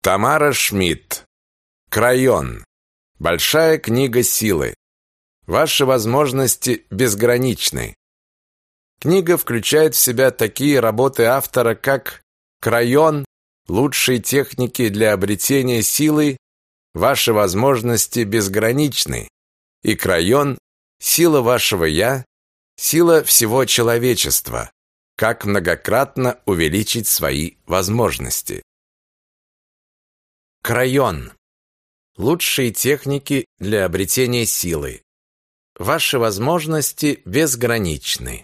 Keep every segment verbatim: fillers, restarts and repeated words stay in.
Тамара Шмидт. Крайон. Большая книга силы. Ваши возможности безграничны. Книга включает в себя такие работы автора, как «Крайон. Лучшие техники для обретения силы. Ваши возможности безграничны» и «Крайон. Сила вашего «Я». Сила всего человечества. Как многократно увеличить свои возможности. Крайон. Лучшие техники для обретения силы. Ваши возможности безграничны.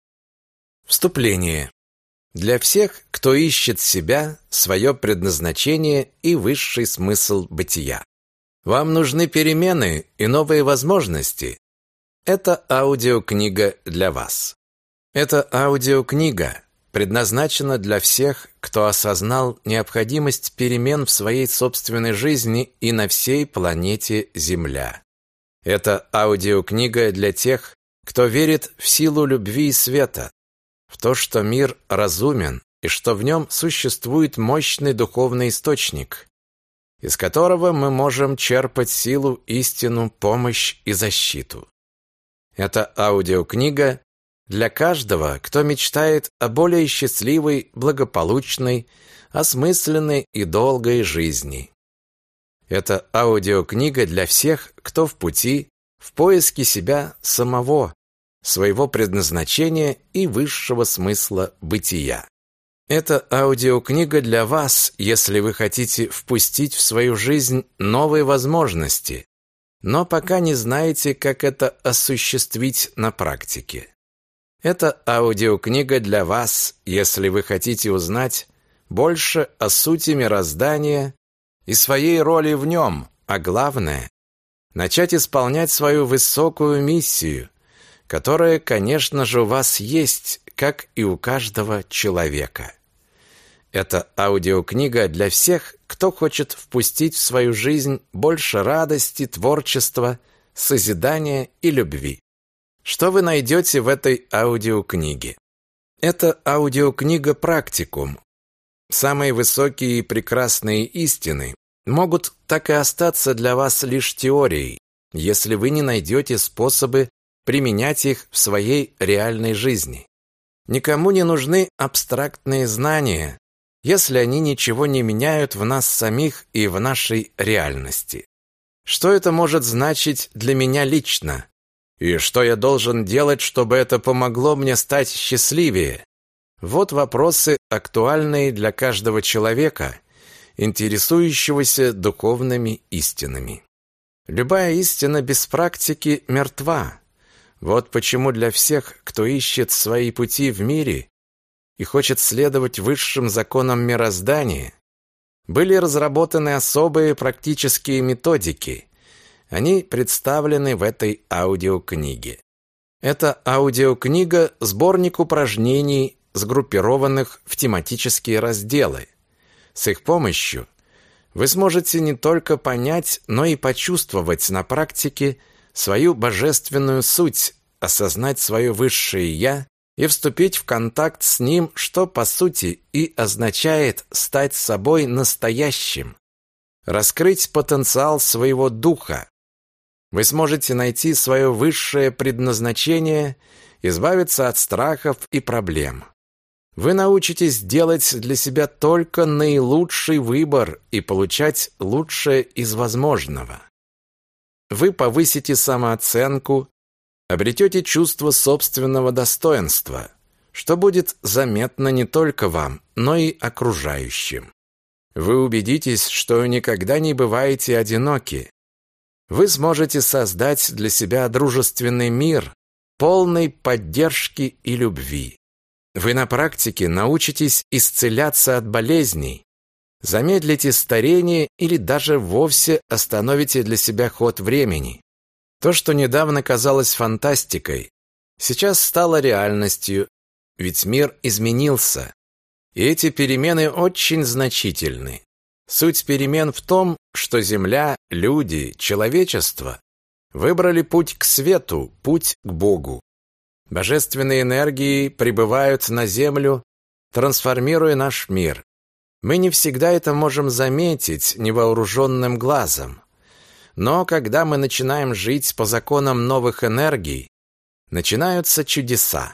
Вступление. Для всех, кто ищет себя, свое предназначение и высший смысл бытия. Вам нужны перемены и новые возможности. Это аудиокнига для вас. Эта аудиокнига предназначена для всех, кто осознал необходимость перемен в своей собственной жизни и на всей планете Земля. Это аудиокнига для тех, кто верит в силу любви и света, в то, что мир разумен и что в нем существует мощный духовный источник, из которого мы можем черпать силу, истину, помощь и защиту. Это аудиокнига для каждого, кто мечтает о более счастливой, благополучной, осмысленной и долгой жизни. Это аудиокнига для всех, кто в пути, в поиске себя самого, своего предназначения и высшего смысла бытия. Это аудиокнига для вас, если вы хотите впустить в свою жизнь новые возможности, но пока не знаете, как это осуществить на практике. Это аудиокнига для вас, если вы хотите узнать больше о сути мироздания и своей роли в нем, а главное – начать исполнять свою высокую миссию, которая, конечно же, у вас есть, как и у каждого человека. Это аудиокнига для всех, кто хочет впустить в свою жизнь больше радости, творчества, созидания и любви. Что вы найдете в этой аудиокниге? Это аудиокнига-практикум. Самые высокие и прекрасные истины могут так и остаться для вас лишь теорией, если вы не найдете способы применять их в своей реальной жизни. Никому не нужны абстрактные знания, если они ничего не меняют в нас самих и в нашей реальности. Что это может значить для меня лично? И что я должен делать, чтобы это помогло мне стать счастливее? Вот вопросы, актуальные для каждого человека, интересующегося духовными истинами. Любая истина без практики мертва. Вот почему для всех, кто ищет свои пути в мире и хочет следовать высшим законам мироздания, были разработаны особые практические методики. Они представлены в этой аудиокниге. Это аудиокнига – сборник упражнений, сгруппированных в тематические разделы. С их помощью вы сможете не только понять, но и почувствовать на практике свою божественную суть, осознать свое высшее «Я» и вступить в контакт с ним, что, по сути, и означает стать собой настоящим, раскрыть потенциал своего духа. Вы сможете найти свое высшее предназначение, избавиться от страхов и проблем. Вы научитесь делать для себя только наилучший выбор и получать лучшее из возможного. Вы повысите самооценку, обретете чувство собственного достоинства, что будет заметно не только вам, но и окружающим. Вы убедитесь, что никогда не бываете одиноки. Вы сможете создать для себя дружественный мир, полный поддержки и любви. Вы на практике научитесь исцеляться от болезней, замедлите старение или даже вовсе остановите для себя ход времени. То, что недавно казалось фантастикой, сейчас стало реальностью, ведь мир изменился, и эти перемены очень значительны. Суть перемен в том, что Земля, люди, человечество выбрали путь к свету, путь к Богу. Божественные энергии прибывают на Землю, трансформируя наш мир. Мы не всегда это можем заметить невооруженным глазом. Но когда мы начинаем жить по законам новых энергий, начинаются чудеса.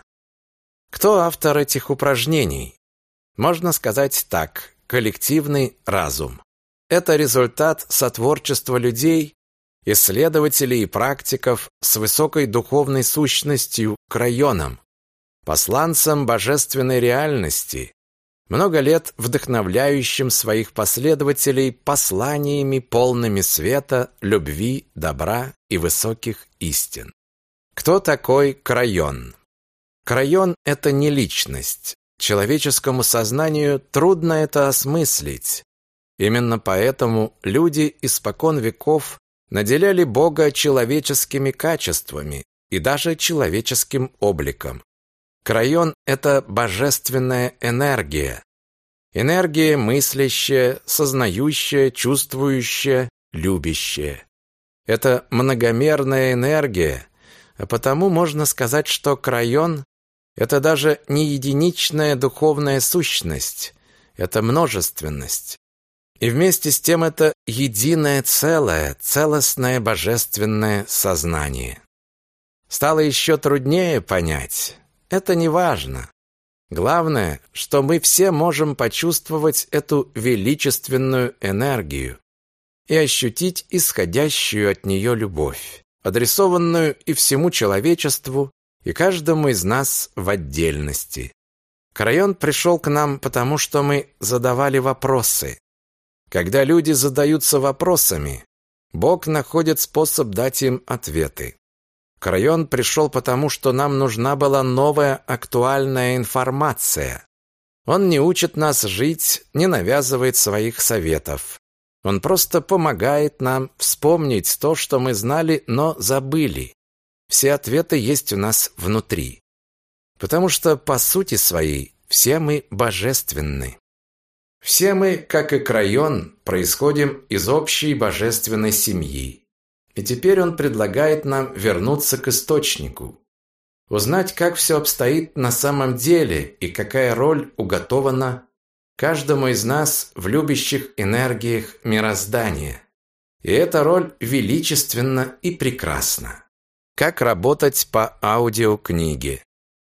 Кто автор этих упражнений? Можно сказать так: коллективный разум. Это результат сотворчества людей, исследователей и практиков с высокой духовной сущностью к районам, посланцам божественной реальности, много лет вдохновляющим своих последователей посланиями, полными света, любви, добра и высоких истин. Кто такой Крайон? Крайон – это не личность. Человеческому сознанию трудно это осмыслить. Именно поэтому люди испокон веков наделяли Бога человеческими качествами и даже человеческим обликом. Крайон – это божественная энергия. Энергия мыслящая, сознающая, чувствующая, любящая. Это многомерная энергия, а потому можно сказать, что Крайон – это даже не единичная духовная сущность, это множественность. И вместе с тем это единое целое, целостное божественное сознание. Стало еще труднее понять. Это не важно. Главное, что мы все можем почувствовать эту величественную энергию и ощутить исходящую от нее любовь, адресованную и всему человечеству, и каждому из нас в отдельности. Крайон пришел к нам, потому что мы задавали вопросы. Когда люди задаются вопросами, Бог находит способ дать им ответы. Крайон пришел потому, что нам нужна была новая актуальная информация. Он не учит нас жить, не навязывает своих советов. Он просто помогает нам вспомнить то, что мы знали, но забыли. Все ответы есть у нас внутри. Потому что, по сути своей, все мы божественны. Все мы, как и Крайон, происходим из общей божественной семьи. И теперь он предлагает нам вернуться к источнику, узнать, как все обстоит на самом деле и какая роль уготована каждому из нас в любящих энергиях мироздания. И эта роль величественна и прекрасна. Как работать по аудиокниге?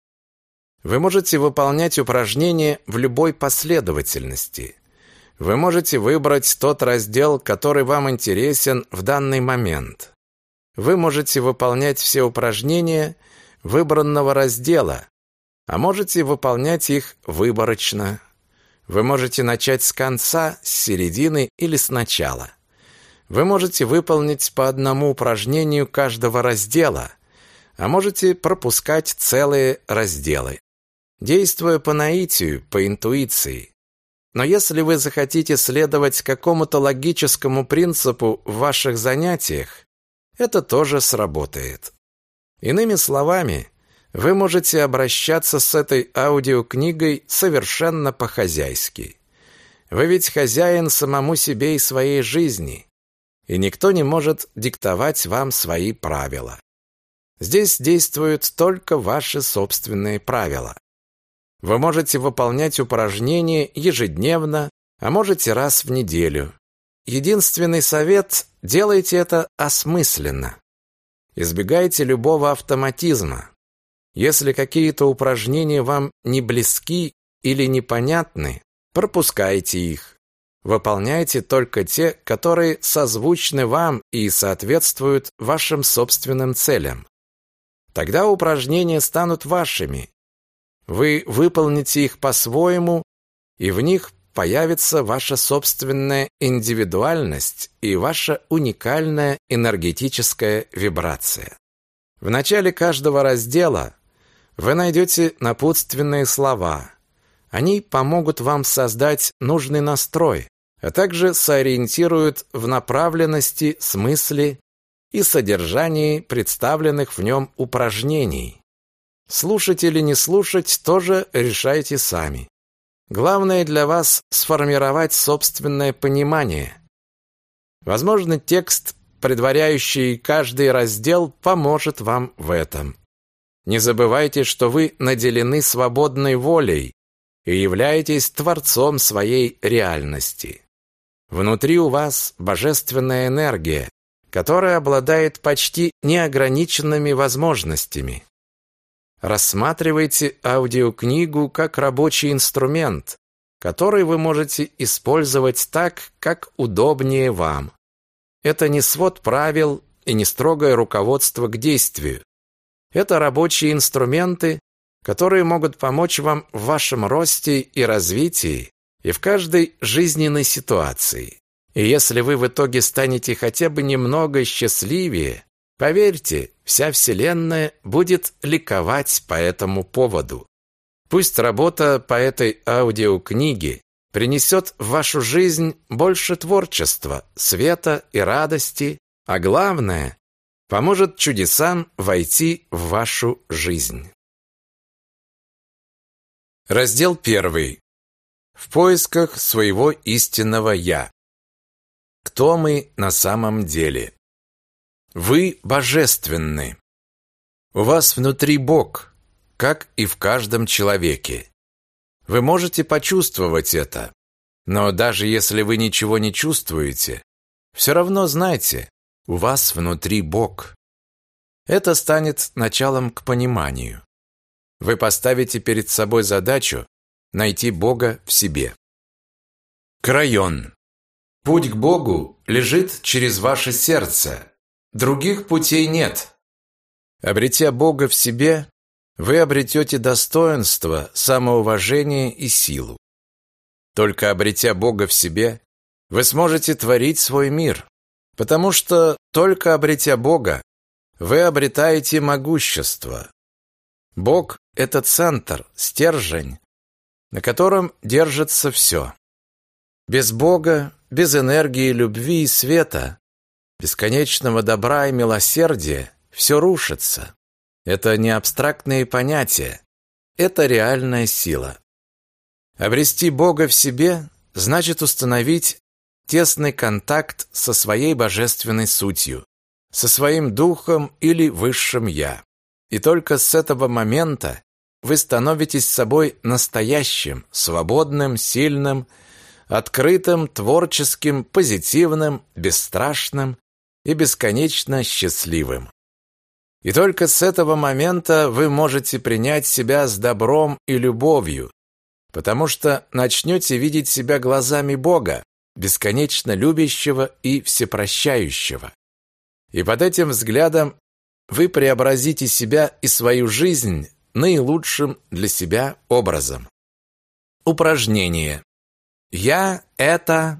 Вы можете выполнять упражнения в любой последовательности. Вы можете выбрать тот раздел, который вам интересен в данный момент. Вы можете выполнять все упражнения выбранного раздела, а можете выполнять их выборочно. Вы можете начать с конца, с середины или с начала. Вы можете выполнить по одному упражнению каждого раздела, а можете пропускать целые разделы, действуя по наитию, по интуиции. Но если вы захотите следовать какому-то логическому принципу в ваших занятиях, это тоже сработает. Иными словами, вы можете обращаться с этой аудиокнигой совершенно по-хозяйски. Вы ведь хозяин самому себе и своей жизни, и никто не может диктовать вам свои правила. Здесь действуют только ваши собственные правила. Вы можете выполнять упражнения ежедневно, а можете раз в неделю. Единственный совет – делайте это осмысленно. Избегайте любого автоматизма. Если какие-то упражнения вам не близки или непонятны, пропускайте их. Выполняйте только те, которые созвучны вам и соответствуют вашим собственным целям. Тогда упражнения станут вашими. Вы выполните их по-своему, и в них появится ваша собственная индивидуальность и ваша уникальная энергетическая вибрация. В начале каждого раздела вы найдете напутственные слова. Они помогут вам создать нужный настрой, а также сориентируют в направленности, смысле и содержании представленных в нем упражнений. Слушать или не слушать тоже решайте сами. Главное для вас сформировать собственное понимание. Возможно, текст, предваряющий каждый раздел, поможет вам в этом. Не забывайте, что вы наделены свободной волей и являетесь творцом своей реальности. Внутри у вас божественная энергия, которая обладает почти неограниченными возможностями. Рассматривайте аудиокнигу как рабочий инструмент, который вы можете использовать так, как удобнее вам. Это не свод правил и не строгое руководство к действию. Это рабочие инструменты, которые могут помочь вам в вашем росте и развитии и в каждой жизненной ситуации. И если вы в итоге станете хотя бы немного счастливее, поверьте, вся Вселенная будет ликовать по этому поводу. Пусть работа по этой аудиокниге принесет в вашу жизнь больше творчества, света и радости, а главное, поможет чудесам войти в вашу жизнь. Раздел первый. В поисках своего истинного «Я». Кто мы на самом деле? Вы божественны. У вас внутри Бог, как и в каждом человеке. Вы можете почувствовать это, но даже если вы ничего не чувствуете, все равно знайте, у вас внутри Бог. Это станет началом к пониманию. Вы поставите перед собой задачу найти Бога в себе. Крайон. Путь к Богу лежит через ваше сердце. Других путей нет. Обретя Бога в себе, вы обретете достоинство, самоуважение и силу. Только обретя Бога в себе, вы сможете творить свой мир, потому что только обретя Бога, вы обретаете могущество. Бог – это центр, стержень, на котором держится все. Без Бога, без энергии любви и света, бесконечного добра и милосердия все рушится. Это не абстрактные понятия, это реальная сила. Обрести Бога в себе значит установить тесный контакт со своей божественной сутью, со своим духом или высшим «Я». И только с этого момента вы становитесь собой настоящим, свободным, сильным, открытым, творческим, позитивным, бесстрашным и бесконечно счастливым. И только с этого момента вы можете принять себя с добром и любовью, потому что начнете видеть себя глазами Бога, бесконечно любящего и всепрощающего. И под этим взглядом вы преобразите себя и свою жизнь наилучшим для себя образом. Упражнение. Я – это…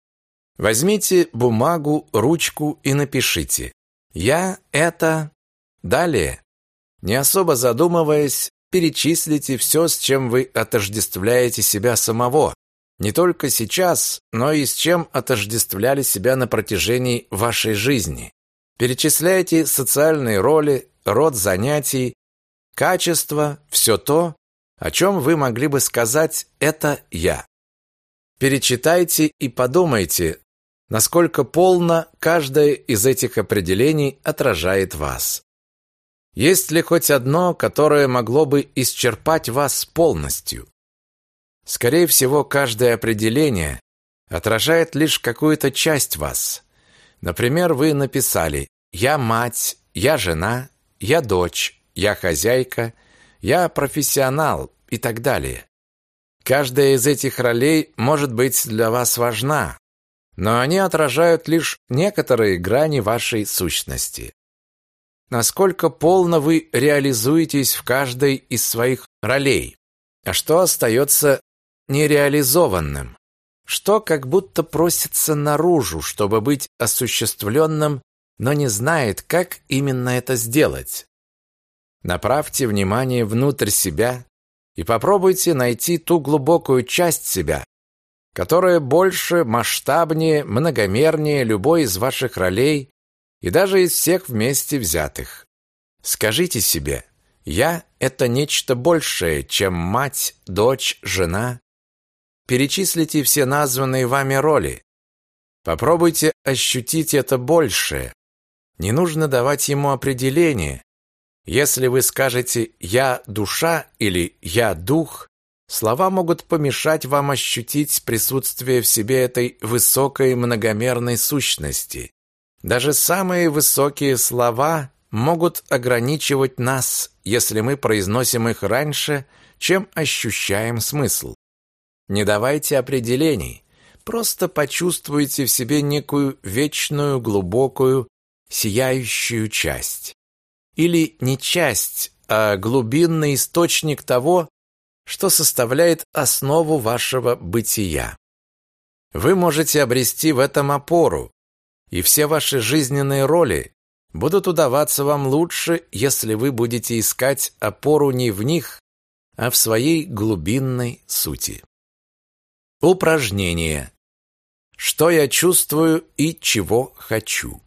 Возьмите бумагу, ручку и напишите. Я – это… Далее, не особо задумываясь, перечислите все, с чем вы отождествляете себя самого, не только сейчас, но и с чем отождествляли себя на протяжении вашей жизни. Перечисляйте социальные роли, род занятий, качества, все то, о чем вы могли бы сказать «это я». Перечитайте и подумайте, насколько полно каждое из этих определений отражает вас. Есть ли хоть одно, которое могло бы исчерпать вас полностью? Скорее всего, каждое определение отражает лишь какую-то часть вас. Например, вы написали «Я мать», «Я жена», «Я дочь», «Я хозяйка», «Я профессионал» и так далее. Каждая из этих ролей может быть для вас важна, но они отражают лишь некоторые грани вашей сущности. Насколько полно вы реализуетесь в каждой из своих ролей, а что остается нереализованным, что как будто просится наружу, чтобы быть осуществленным, но не знает, как именно это сделать. Направьте внимание внутрь себя и попробуйте найти ту глубокую часть себя, которая больше, масштабнее, многомернее любой из ваших ролей и даже из всех вместе взятых. Скажите себе: «Я – это нечто большее, чем мать, дочь, жена». Перечислите все названные вами роли. Попробуйте ощутить это большее. Не нужно давать ему определение. Если вы скажете «я душа» или «я дух», Слова могут помешать вам ощутить присутствие в себе этой высокой многомерной сущности. Даже самые высокие слова могут ограничивать нас, если мы произносим их раньше, чем ощущаем смысл. Не давайте определений, просто почувствуйте в себе некую вечную, глубокую, сияющую часть. Или не часть, а глубинный источник того, что составляет основу вашего бытия. Вы можете обрести в этом опору, и все ваши жизненные роли будут удаваться вам лучше, если вы будете искать опору не в них, а в своей глубинной сути. Упражнение. Что я чувствую и чего хочу?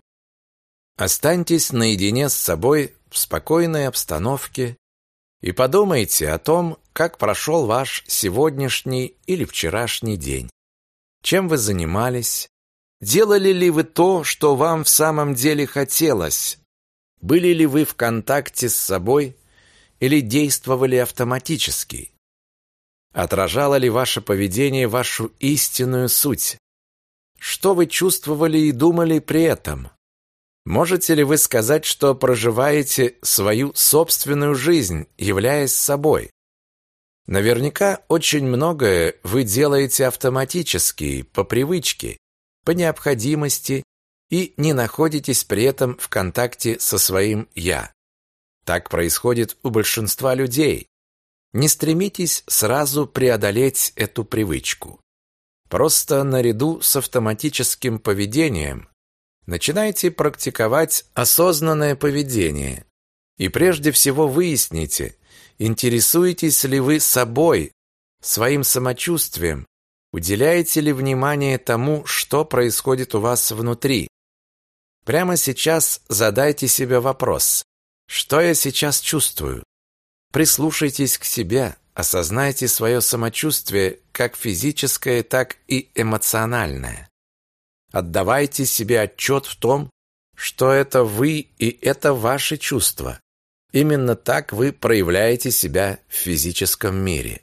Останьтесь наедине с собой в спокойной обстановке и подумайте о том, как прошел ваш сегодняшний или вчерашний день. Чем вы занимались? Делали ли вы то, что вам в самом деле хотелось? Были ли вы в контакте с собой или действовали автоматически? Отражало ли ваше поведение вашу истинную суть? Что вы чувствовали и думали при этом? Можете ли вы сказать, что проживаете свою собственную жизнь, являясь собой? Наверняка очень многое вы делаете автоматически, по привычке, по необходимости и не находитесь при этом в контакте со своим «я». Так происходит у большинства людей. Не стремитесь сразу преодолеть эту привычку. Просто наряду с автоматическим поведением начинайте практиковать осознанное поведение. И прежде всего выясните, интересуетесь ли вы собой, своим самочувствием, уделяете ли внимание тому, что происходит у вас внутри. Прямо сейчас задайте себе вопрос: что я сейчас чувствую? Прислушайтесь к себе, осознайте свое самочувствие, как физическое, так и эмоциональное. Отдавайте себе отчет в том, что это вы и это ваши чувства. Именно так вы проявляете себя в физическом мире.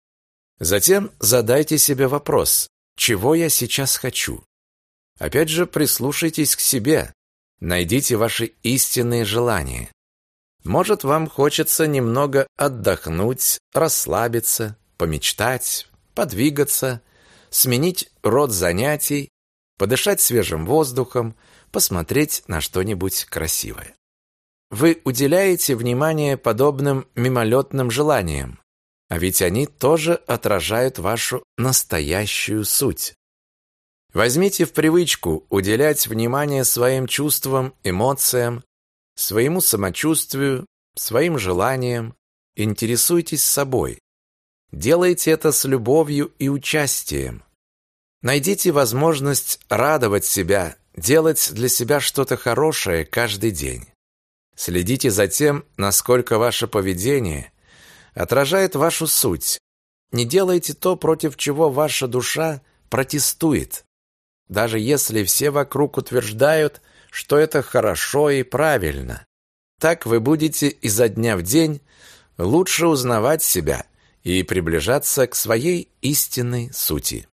Затем задайте себе вопрос: чего я сейчас хочу? Опять же, прислушайтесь к себе, найдите ваши истинные желания. Может, вам хочется немного отдохнуть, расслабиться, помечтать, подвигаться, сменить род занятий, подышать свежим воздухом, посмотреть на что-нибудь красивое. Вы уделяете внимание подобным мимолетным желаниям, а ведь они тоже отражают вашу настоящую суть. Возьмите в привычку уделять внимание своим чувствам, эмоциям, своему самочувствию, своим желаниям, интересуйтесь собой. Делайте это с любовью и участием. Найдите возможность радовать себя, делать для себя что-то хорошее каждый день. Следите за тем, насколько ваше поведение отражает вашу суть. Не делайте то, против чего ваша душа протестует. Даже если все вокруг утверждают, что это хорошо и правильно. Так вы будете изо дня в день лучше узнавать себя и приближаться к своей истинной сути.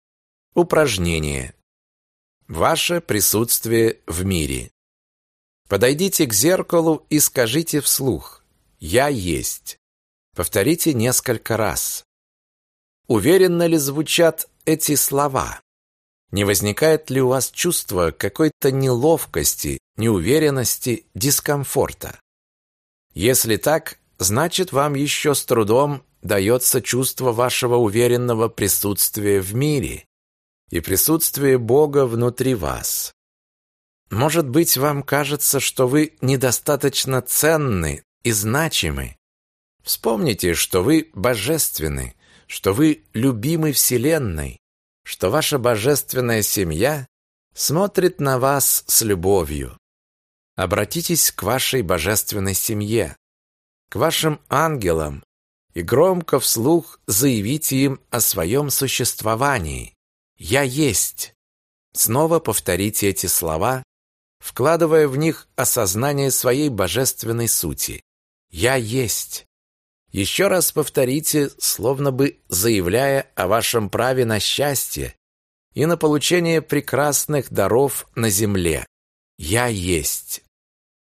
Упражнение. Ваше присутствие в мире. Подойдите к зеркалу и скажите вслух: «Я есть». Повторите несколько раз. Уверенно ли звучат эти слова? Не возникает ли у вас чувство какой-то неловкости, неуверенности, дискомфорта? Если так, значит, вам еще с трудом дается чувство вашего уверенного присутствия в мире и присутствия Бога внутри вас. Может быть, вам кажется, что вы недостаточно ценны и значимы. Вспомните, что вы божественны, что вы любимы Вселенной, что ваша божественная семья смотрит на вас с любовью. Обратитесь к вашей божественной семье, к вашим ангелам и громко вслух заявите им о своем существовании. «Я есть». Снова повторите эти слова, вкладывая в них осознание своей божественной сути. «Я есть». Еще раз повторите, словно бы заявляя о вашем праве на счастье и на получение прекрасных даров на земле. «Я есть».